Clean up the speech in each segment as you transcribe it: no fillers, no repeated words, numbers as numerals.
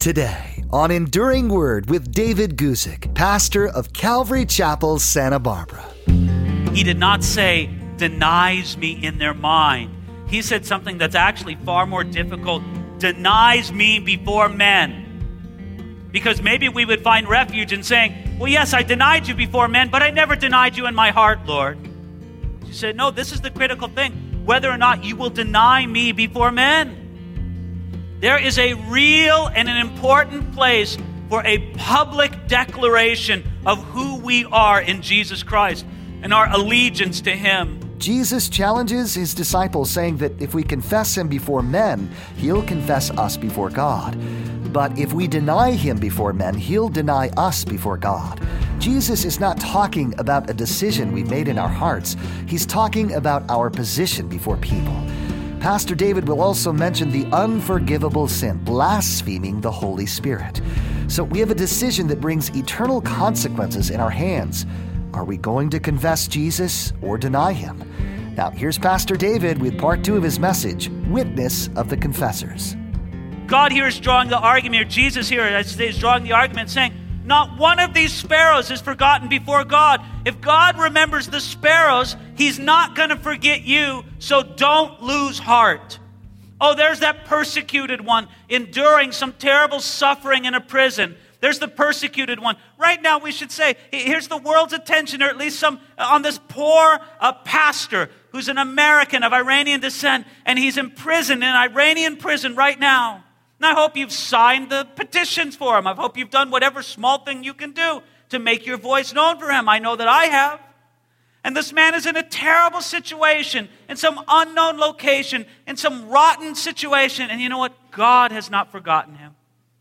Today on Enduring Word with David Guzik, pastor of Calvary Chapel, Santa Barbara. He did not say, denies me in their mind. He said something that's actually far more difficult, denies me before men. Because maybe we would find refuge in saying, well, yes, I denied you before men, but I never denied you in my heart, Lord. He said, no, this is the critical thing, whether or not you will deny me before men. There is a real and an important place for a public declaration of who we are in Jesus Christ and our allegiance to Him. Jesus challenges His disciples, saying that if we confess Him before men, He'll confess us before God. But if we deny Him before men, He'll deny us before God. Jesus is not talking about a decision we've made in our hearts. He's talking about our position before people. Pastor David will also mention the unforgivable sin, blaspheming the Holy Spirit. So we have a decision that brings eternal consequences in our hands. Are we going to confess Jesus or deny Him? Now, here's Pastor David with part 2 of his message, Witness of the Confessors. God here is drawing the argument, or Jesus here is drawing the argument, saying, not one of these sparrows is forgotten before God. If God remembers the sparrows, He's not going to forget you, so don't lose heart. Oh, there's that persecuted one enduring some terrible suffering in a prison. There's the persecuted one. Right now we should say, here's the world's attention, or at least some, on this poor pastor who's an American of Iranian descent, and he's in prison, in an Iranian prison right now. And I hope you've signed the petitions for him. I hope you've done whatever small thing you can do to make your voice known for him. I know that I have. And this man is in a terrible situation, in some unknown location, in some rotten situation. And you know what? God has not forgotten him.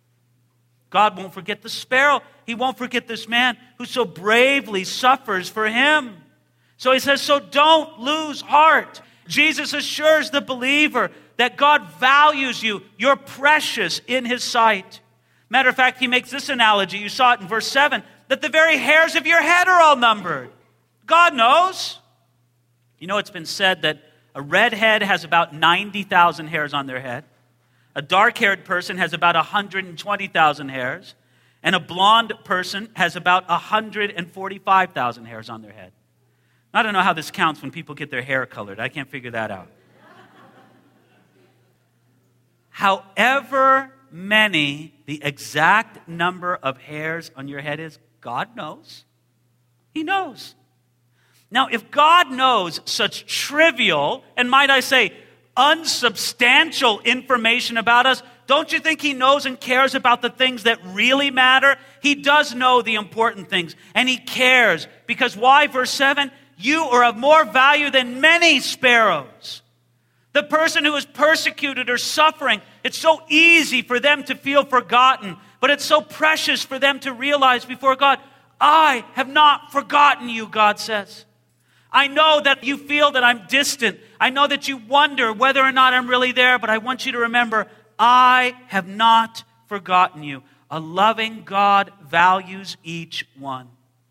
God won't forget the sparrow. He won't forget this man who so bravely suffers for Him. So He says, so don't lose heart. Jesus assures the believer that God values you. You're precious in His sight. Matter of fact, He makes this analogy. You saw it in verse 7, that the very hairs of your head are all numbered. God knows. You know, it's been said that a redhead has about 90,000 hairs on their head. A dark-haired person has about 120,000 hairs. And a blonde person has about 145,000 hairs on their head. I don't know how this counts when people get their hair colored. I can't figure that out. However many the exact number of hairs on your head is, God knows. He knows. Now, if God knows such trivial, and might I say, unsubstantial information about us, don't you think He knows and cares about the things that really matter? He does know the important things, and He cares. Because why? Verse 7, you are of more value than many sparrows. The person who is persecuted or suffering, it's so easy for them to feel forgotten, but it's so precious for them to realize before God, I have not forgotten you, God says. I know that you feel that I'm distant. I know that you wonder whether or not I'm really there, but I want you to remember, I have not forgotten you. A loving God values each one.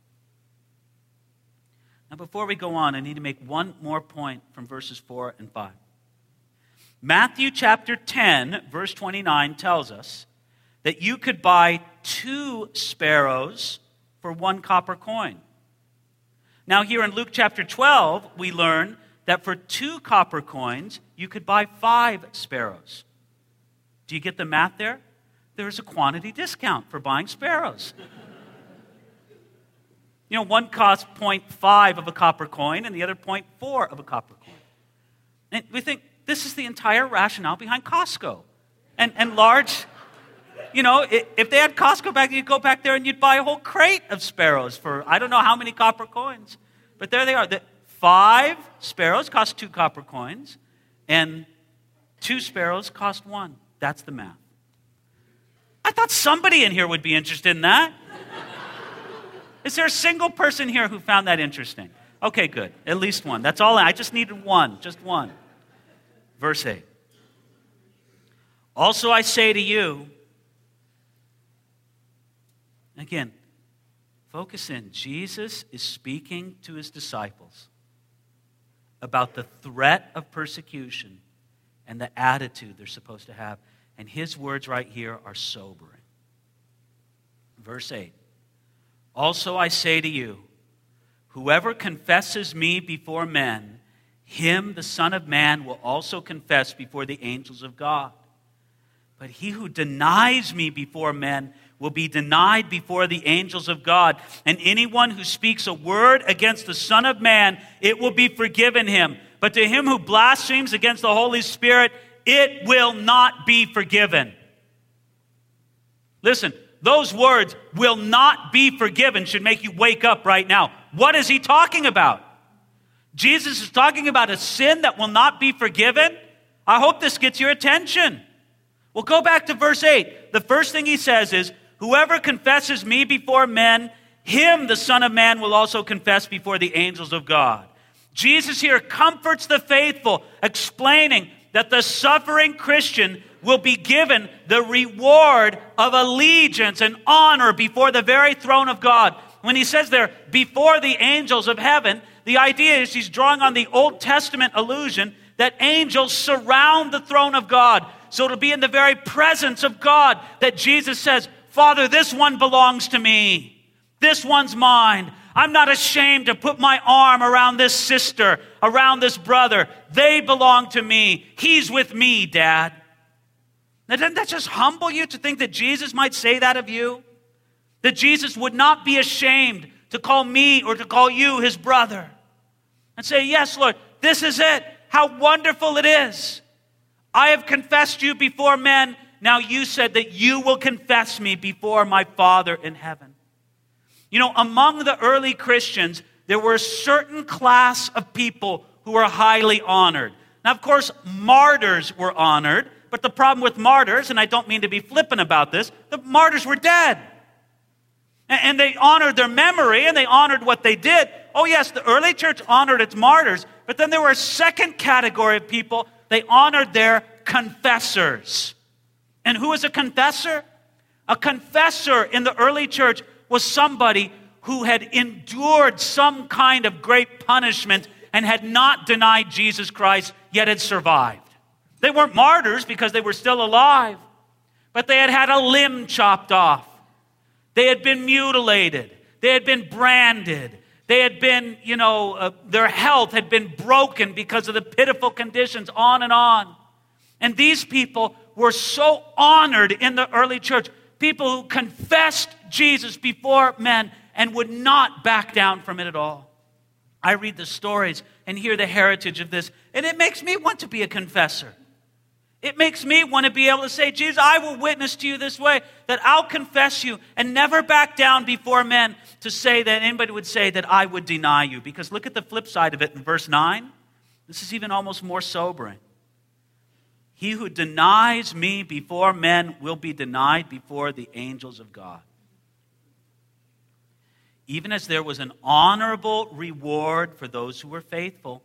Now, before we go on, I need to make one more point from verses 4 and 5. Matthew chapter 10, verse 29 tells us that you could buy 2 sparrows for 1 copper coin. Now here in Luke chapter 12, we learn that for 2 copper coins, you could buy 5 sparrows. Do you get the math there? There's a quantity discount for buying sparrows. You know, one costs 0.5 of a copper coin and the other 0.4 of a copper coin. And we think, this is the entire rationale behind Costco. And large, you know, if they had Costco back, you'd go back there and you'd buy a whole crate of sparrows for I don't know how many copper coins. But there they are. 5 sparrows cost 2 copper coins, and 2 sparrows cost 1. That's the math. I thought somebody in here would be interested in that. Is there a single person here who found that interesting? Okay, good. At least one. That's all. I just needed one. Just one. Verse 8. Also I say to you, again, focus in. Jesus is speaking to His disciples about the threat of persecution and the attitude they're supposed to have. And His words right here are sobering. Verse 8. Also I say to you, whoever confesses me before men, him the Son of Man will also confess before the angels of God. But he who denies me before men will be denied before the angels of God. And anyone who speaks a word against the Son of Man, it will be forgiven him. But to him who blasphemes against the Holy Spirit, it will not be forgiven. Listen, those words, will not be forgiven, should make you wake up right now. What is he talking about? Jesus is talking about a sin that will not be forgiven? I hope this gets your attention. Well, go back to verse 8. The first thing he says is, whoever confesses me before men, him the Son of Man will also confess before the angels of God. Jesus here comforts the faithful, explaining that the suffering Christian will be given the reward of allegiance and honor before the very throne of God. When he says there, before the angels of heaven, the idea is he's drawing on the Old Testament allusion that angels surround the throne of God. So it'll be in the very presence of God that Jesus says, Father, this one belongs to me. This one's mine. I'm not ashamed to put my arm around this sister, around this brother. They belong to me. He's with me, Dad. Now, doesn't that just humble you to think that Jesus might say that of you? That Jesus would not be ashamed to call me or to call you his brother. And say, yes, Lord, this is it. How wonderful it is. I have confessed you before men. Now you said that you will confess me before my Father in heaven. You know, among the early Christians, there were a certain class of people who were highly honored. Now, of course, martyrs were honored, but the problem with martyrs, and I don't mean to be flippant about this, the martyrs were dead. And they honored their memory, and they honored what they did. Oh yes, the early church honored its martyrs, but then there were a second category of people. They honored their confessors. And who is a confessor? A confessor in the early church was somebody who had endured some kind of great punishment and had not denied Jesus Christ, yet had survived. They weren't martyrs because they were still alive, but they had had a limb chopped off. They had been mutilated. They had been branded. They had been, their health had been broken because of the pitiful conditions, on and on. And these people were so honored in the early church. People who confessed Jesus before men and would not back down from it at all. I read the stories and hear the heritage of this, and it makes me want to be a confessor. It makes me want to be able to say, Jesus, I will witness to you this way, that I'll confess you and never back down before men to say that anybody would say that I would deny you. Because look at the flip side of it in verse 9. This is even almost more sobering. He who denies me before men will be denied before the angels of God. Even as there was an honorable reward for those who were faithful,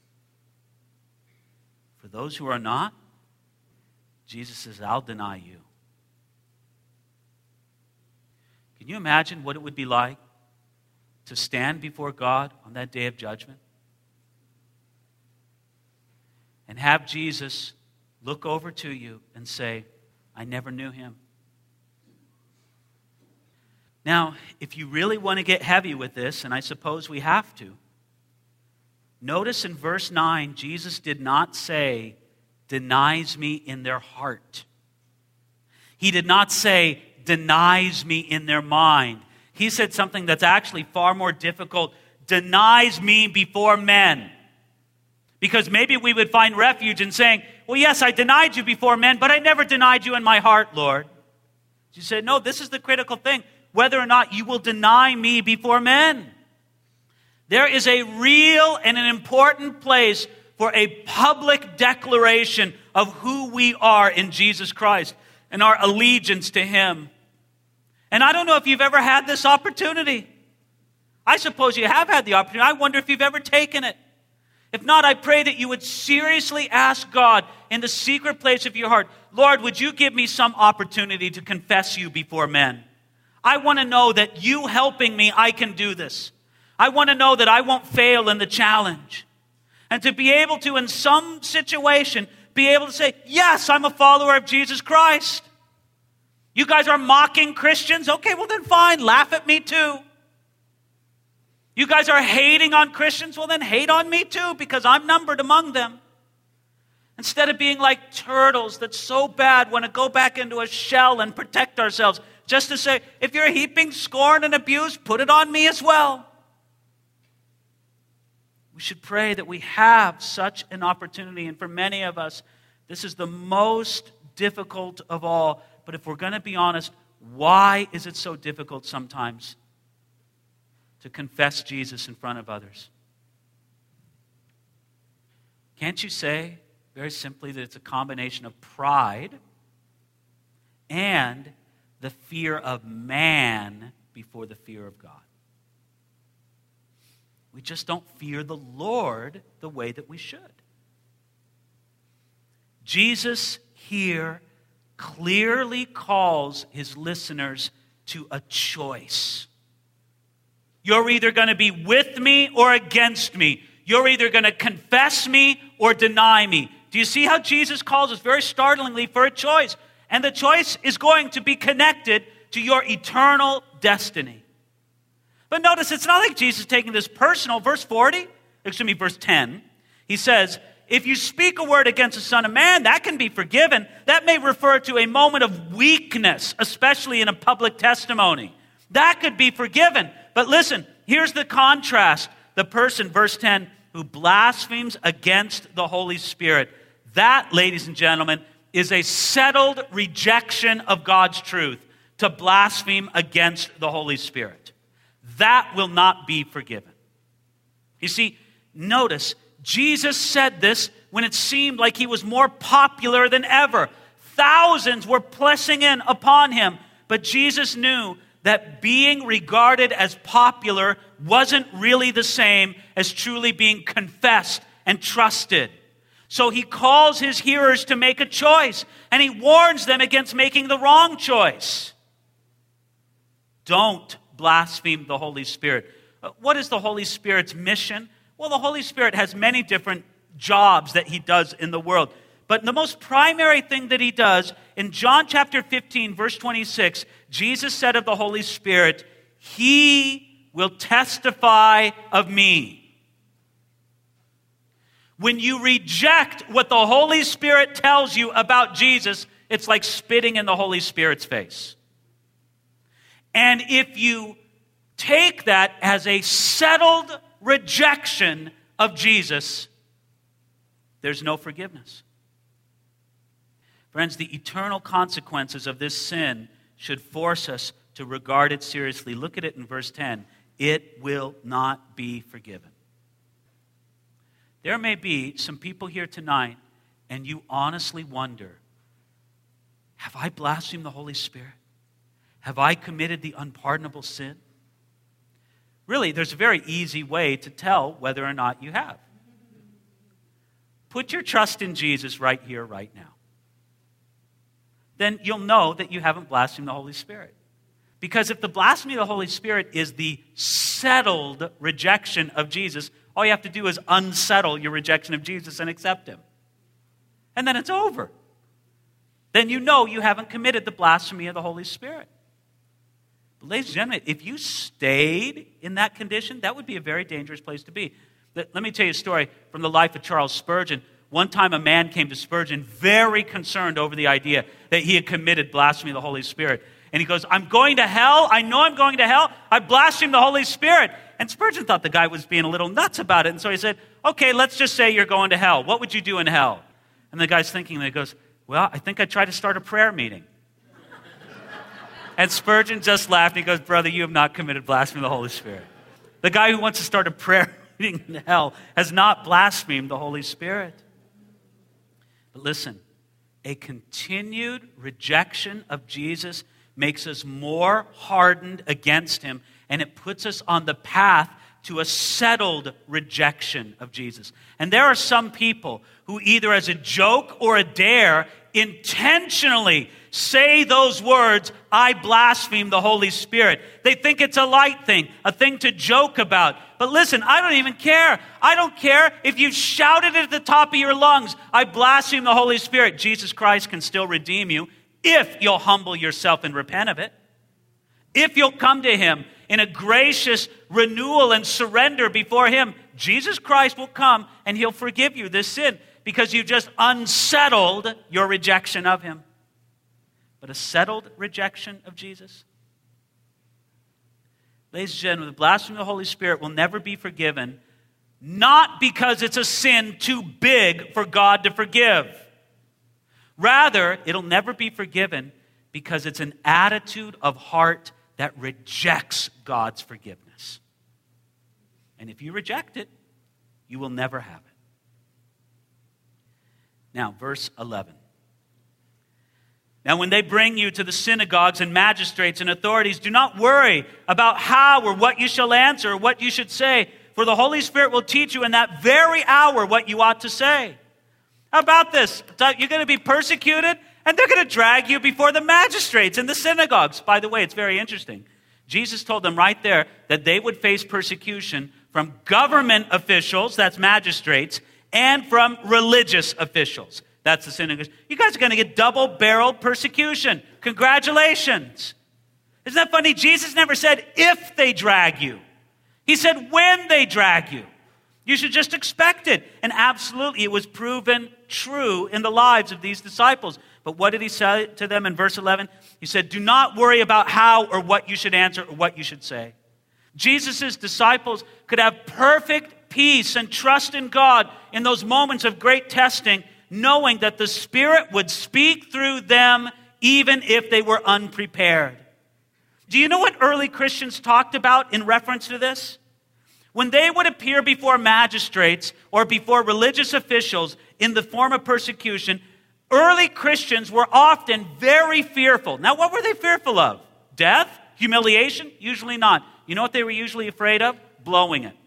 for those who are not, Jesus says, I'll deny you. Can you imagine what it would be like to stand before God on that day of judgment and have Jesus look over to you and say, I never knew him? Now, if you really want to get heavy with this, and I suppose we have to, notice in verse 9, Jesus did not say, denies me in their heart. He did not say, denies me in their mind. He said something that's actually far more difficult, denies me before men. Because maybe we would find refuge in saying, well, yes, I denied you before men, but I never denied you in my heart, Lord. You said, no, this is the critical thing, whether or not you will deny me before men. There is a real and an important place for a public declaration of who we are in Jesus Christ and our allegiance to him. And I don't know if you've ever had this opportunity. I suppose you have had the opportunity. I wonder if you've ever taken it. If not, I pray that you would seriously ask God in the secret place of your heart, Lord, would you give me some opportunity to confess you before men? I want to know that you helping me, I can do this. I want to know that I won't fail in the challenge. And to be able to, in some situation, be able to say, yes, I'm a follower of Jesus Christ. You guys are mocking Christians? Okay, well then fine, laugh at me too. You guys are hating on Christians? Well then hate on me too, because I'm numbered among them. Instead of being like turtles that so bad want to go back into a shell and protect ourselves, just to say, if you're heaping scorn and abuse, put it on me as well. We should pray that we have such an opportunity. And for many of us, this is the most difficult of all. But if we're going to be honest, why is it so difficult sometimes to confess Jesus in front of others? Can't you say, very simply, that it's a combination of pride and the fear of man before the fear of God? We just don't fear the Lord the way that we should. Jesus here clearly calls his listeners to a choice. You're either going to be with me or against me. You're either going to confess me or deny me. Do you see how Jesus calls us very startlingly for a choice? And the choice is going to be connected to your eternal destiny. But notice, it's not like Jesus taking this personal. Verse 10, he says, if you speak a word against the Son of Man, that can be forgiven. That may refer to a moment of weakness, especially in a public testimony. That could be forgiven. But listen, here's the contrast. The person, verse 10, who blasphemes against the Holy Spirit. That, ladies and gentlemen, is a settled rejection of God's truth, to blaspheme against the Holy Spirit. That will not be forgiven. You see, notice, Jesus said this when it seemed like he was more popular than ever. Thousands were pressing in upon him, but Jesus knew that being regarded as popular wasn't really the same as truly being confessed and trusted. So he calls his hearers to make a choice, and he warns them against making the wrong choice. Don't blaspheme the Holy Spirit. What is the Holy Spirit's mission? Well, the Holy Spirit has many different jobs that he does in the world. But the most primary thing that he does, in John chapter 15, verse 26, Jesus said of the Holy Spirit, he will testify of me. When you reject what the Holy Spirit tells you about Jesus, it's like spitting in the Holy Spirit's face. And if you take that as a settled rejection of Jesus, there's no forgiveness. Friends, the eternal consequences of this sin should force us to regard it seriously. Look at it in verse 10. It will not be forgiven. There may be some people here tonight, and you honestly wonder, have I blasphemed the Holy Spirit? Have I committed the unpardonable sin? Really, there's a very easy way to tell whether or not you have. Put your trust in Jesus right here, right now. Then you'll know that you haven't blasphemed the Holy Spirit. Because if the blasphemy of the Holy Spirit is the settled rejection of Jesus, all you have to do is unsettle your rejection of Jesus and accept him. And then it's over. Then you know you haven't committed the blasphemy of the Holy Spirit. But ladies and gentlemen, if you stayed in that condition, that would be a very dangerous place to be. Let me tell you a story from the life of Charles Spurgeon. One time a man came to Spurgeon very concerned over the idea that he had committed blasphemy of the Holy Spirit. And he goes, I'm going to hell. I know I'm going to hell. I blasphemed the Holy Spirit. And Spurgeon thought the guy was being a little nuts about it. And so he said, okay, let's just say you're going to hell. What would you do in hell? And the guy's thinking, and he goes, well, I think I'd try to start a prayer meeting. And Spurgeon just laughed. And he goes, brother, you have not committed blasphemy of the Holy Spirit. The guy who wants to start a prayer meeting in hell has not blasphemed the Holy Spirit. But listen, a continued rejection of Jesus makes us more hardened against him, and it puts us on the path to a settled rejection of Jesus. And there are some people who either as a joke or a dare intentionally say those words, I blaspheme the Holy Spirit. They think it's a light thing, a thing to joke about. But listen, I don't even care. I don't care if you shouted it at the top of your lungs, I blaspheme the Holy Spirit. Jesus Christ can still redeem you if you'll humble yourself and repent of it. If you'll come to him in a gracious renewal and surrender before him, Jesus Christ will come and he'll forgive you this sin because you've just unsettled your rejection of him. But a settled rejection of Jesus? Ladies and gentlemen, the blasphemy of the Holy Spirit will never be forgiven, not because it's a sin too big for God to forgive. Rather, it'll never be forgiven because it's an attitude of heart that rejects God's forgiveness. And if you reject it, you will never have it. Now, verse 11. Now, when they bring you to the synagogues and magistrates and authorities, do not worry about how or what you shall answer or what you should say, for the Holy Spirit will teach you in that very hour what you ought to say. How about this? You're going to be persecuted, and they're going to drag you before the magistrates and the synagogues. By the way, it's very interesting. Jesus told them right there that they would face persecution from government officials, that's magistrates, and from religious officials. That's the synagogues. You guys are going to get double-barreled persecution. Congratulations. Isn't that funny? Jesus never said if they drag you. He said when they drag you. You should just expect it. And absolutely, it was proven true in the lives of these disciples. But what did he say to them in verse 11? He said, do not worry about how or what you should answer or what you should say. Jesus' disciples could have perfect peace and trust in God in those moments of great testing, knowing that the Spirit would speak through them even if they were unprepared. Do you know what early Christians talked about in reference to this? When they would appear before magistrates or before religious officials in the form of persecution, early Christians were often very fearful. Now, what were they fearful of? Death? Humiliation? Usually not. You know what they were usually afraid of? Blowing it.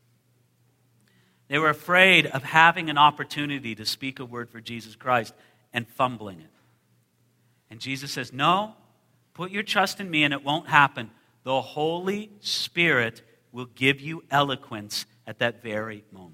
They were afraid of having an opportunity to speak a word for Jesus Christ and fumbling it. And Jesus says, no, put your trust in me and it won't happen. The Holy Spirit will give you eloquence at that very moment.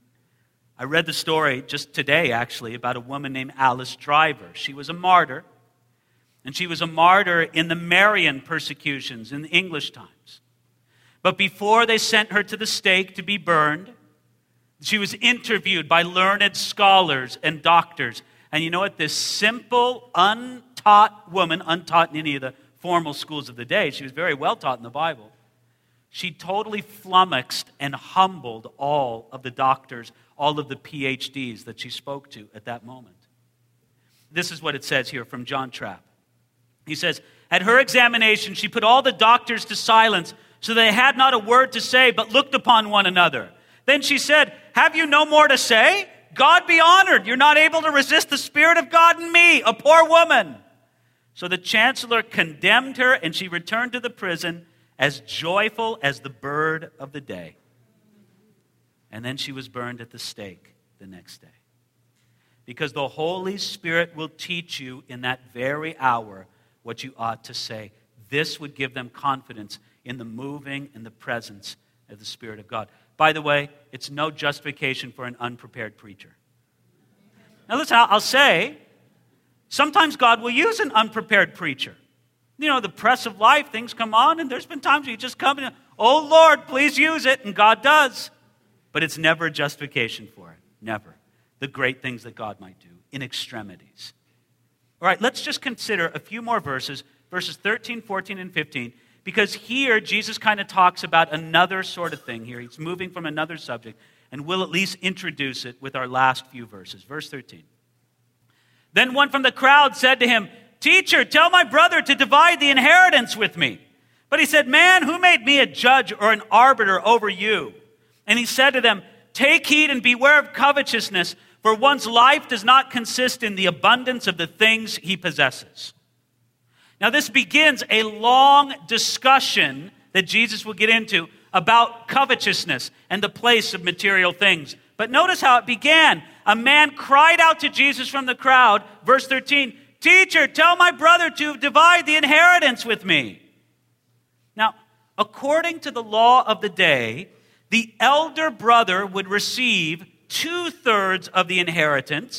I read the story just today, actually, about a woman named Alice Driver. She was a martyr, and she was a martyr in the Marian persecutions in the English times. But before they sent her to the stake to be burned, she was interviewed by learned scholars and doctors. And you know what? This simple, untaught woman, untaught in any of the formal schools of the day, she was very well taught in the Bible. She totally flummoxed and humbled all of the doctors, all of the PhDs that she spoke to at that moment. This is what it says here from John Trapp. He says, at her examination, she put all the doctors to silence so they had not a word to say but looked upon one another. Then she said, have you no more to say? God be honored. You're not able to resist the Spirit of God in me, a poor woman. So the chancellor condemned her and she returned to the prison as joyful as the bird of the day. And then she was burned at the stake the next day. Because the Holy Spirit will teach you in that very hour what you ought to say. This would give them confidence in the moving and the presence of the Spirit of God. By the way, it's no justification for an unprepared preacher. Now listen, I'll say, sometimes God will use an unprepared preacher. You know, the press of life, things come on, and there's been times where you just come and, oh Lord, please use it, and God does. But it's never a justification for it. Never. The great things that God might do in extremities. All right, let's just consider a few more verses 13, 14, and 15, because here Jesus kind of talks about another sort of thing here. He's moving from another subject, and we'll at least introduce it with our last few verses. Verse 13. Then one from the crowd said to him, Teacher, tell my brother to divide the inheritance with me. But he said, Man, who made me a judge or an arbiter over you? And he said to them, Take heed and beware of covetousness, for one's life does not consist in the abundance of the things he possesses. Now this begins a long discussion that Jesus will get into about covetousness and the place of material things. But notice how it began. A man cried out to Jesus from the crowd, verse 13, Teacher, tell my brother to divide the inheritance with me. Now, according to the law of the day, the elder brother would receive 2/3 of the inheritance,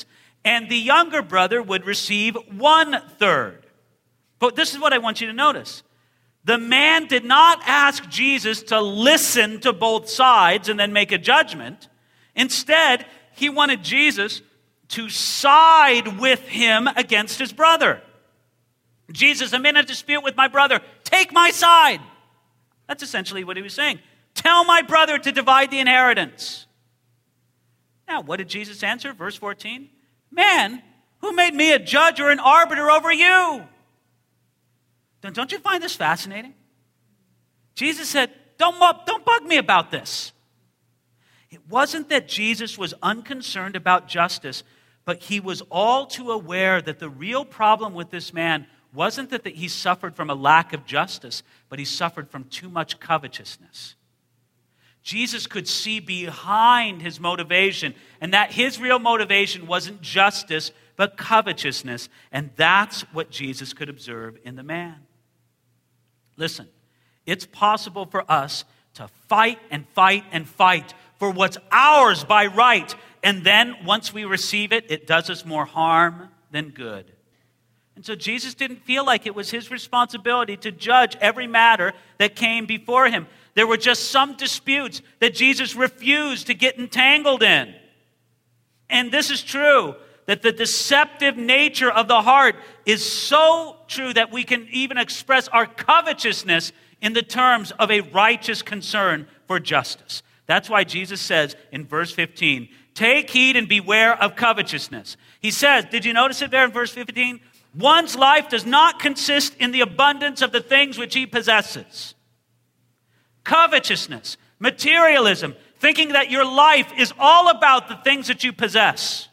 and the younger brother would receive 1/3. But this is what I want you to notice. The man did not ask Jesus to listen to both sides and then make a judgment. Instead, he wanted Jesus to side with him against his brother. Jesus, I'm in a dispute with my brother. Take my side. That's essentially what he was saying. Tell my brother to divide the inheritance. Now, what did Jesus answer? Verse 14. Man, who made me a judge or an arbiter over you? Don't you find this fascinating? Jesus said, don't bug me about this. It wasn't that Jesus was unconcerned about justice, but he was all too aware that the real problem with this man wasn't that he suffered from a lack of justice, but he suffered from too much covetousness. Jesus could see behind his motivation, and that his real motivation wasn't justice, but covetousness. And that's what Jesus could observe in the man. Listen, it's possible for us to fight and fight and fight for what's ours by right. And then once we receive it, it does us more harm than good. And so Jesus didn't feel like it was his responsibility to judge every matter that came before him. There were just some disputes that Jesus refused to get entangled in. And this is true, that the deceptive nature of the heart is so true that we can even express our covetousness in the terms of a righteous concern for justice. That's why Jesus says in verse 15, take heed and beware of covetousness. He says, did you notice it there in verse 15? One's life does not consist in the abundance of the things which he possesses. Covetousness, materialism, thinking that your life is all about the things that you possess.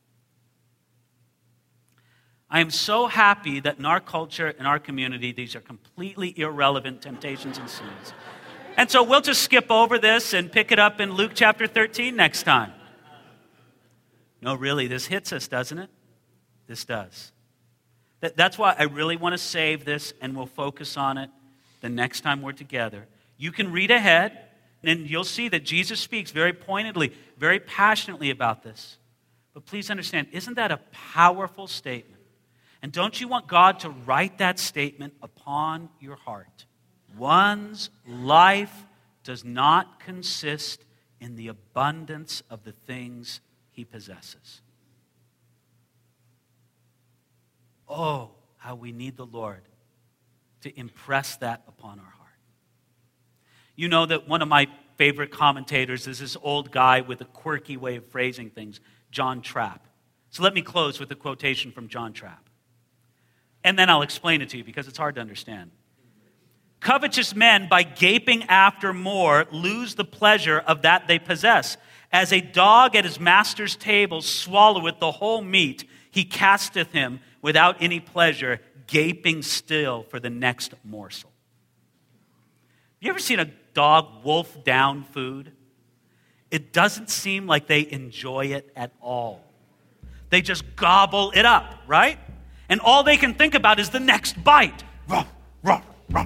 I am so happy that in our culture, in our community, these are completely irrelevant temptations and sins. And so we'll just skip over this and pick it up in Luke chapter 13 next time. No, really, this hits us, doesn't it? This does. That's why I really want to save this, and we'll focus on it the next time we're together. You can read ahead, and you'll see that Jesus speaks very pointedly, very passionately about this. But please understand, isn't that a powerful statement? And don't you want God to write that statement upon your heart? One's life does not consist in the abundance of the things he possesses. Oh, how we need the Lord to impress that upon our heart. You know that one of my favorite commentators is this old guy with a quirky way of phrasing things, John Trapp. So let me close with a quotation from John Trapp. And then I'll explain it to you because it's hard to understand. Covetous men, by gaping after more, lose the pleasure of that they possess. As a dog at his master's table swalloweth the whole meat, he casteth him without any pleasure, gaping still for the next morsel. You ever seen a dog wolf down food? It doesn't seem like they enjoy it at all. They just gobble it up, right? And all they can think about is the next bite. Ruff, ruff, ruff.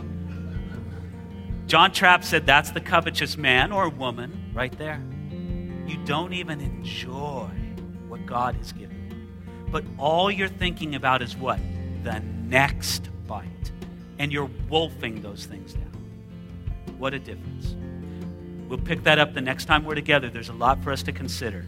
John Trapp said that's the covetous man or woman right there. You don't even enjoy what God has given you. But all you're thinking about is what? The next bite. And you're wolfing those things down. What a difference. We'll pick that up the next time we're together. There's a lot for us to consider.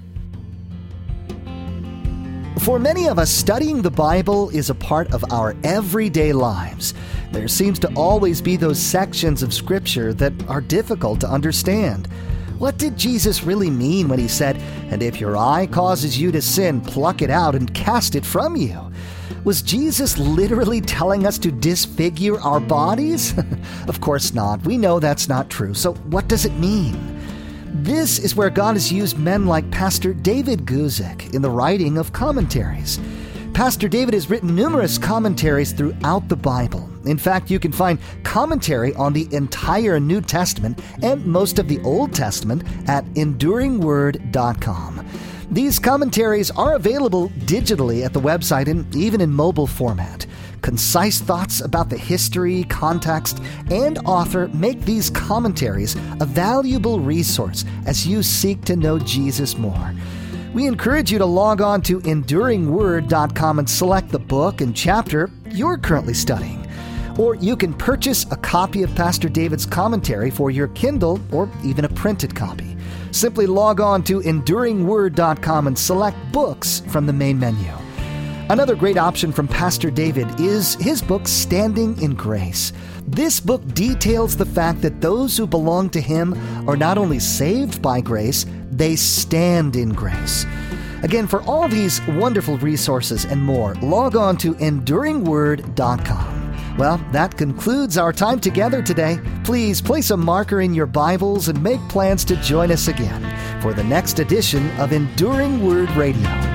For many of us, studying the Bible is a part of our everyday lives. There seems to always be those sections of Scripture that are difficult to understand. What did Jesus really mean when he said, "And if your eye causes you to sin, pluck it out and cast it from you"? Was Jesus literally telling us to disfigure our bodies? Of course not. We know that's not true. So what does it mean? This is where God has used men like Pastor David Guzik in the writing of commentaries. Pastor David has written numerous commentaries throughout the Bible. In fact, you can find commentary on the entire New Testament and most of the Old Testament at enduringword.com. These commentaries are available digitally at the website and even in mobile format. Concise thoughts about the history, context, and author make these commentaries a valuable resource as you seek to know Jesus more. We encourage you to log on to EnduringWord.com and select the book and chapter you're currently studying. Or you can purchase a copy of Pastor David's commentary for your Kindle or even a printed copy. Simply log on to EnduringWord.com and select Books from the main menu. Another great option from Pastor David is his book, Standing in Grace. This book details the fact that those who belong to him are not only saved by grace, they stand in grace. Again, for all these wonderful resources and more, log on to EnduringWord.com. Well, that concludes our time together today. Please place a marker in your Bibles and make plans to join us again for the next edition of Enduring Word Radio.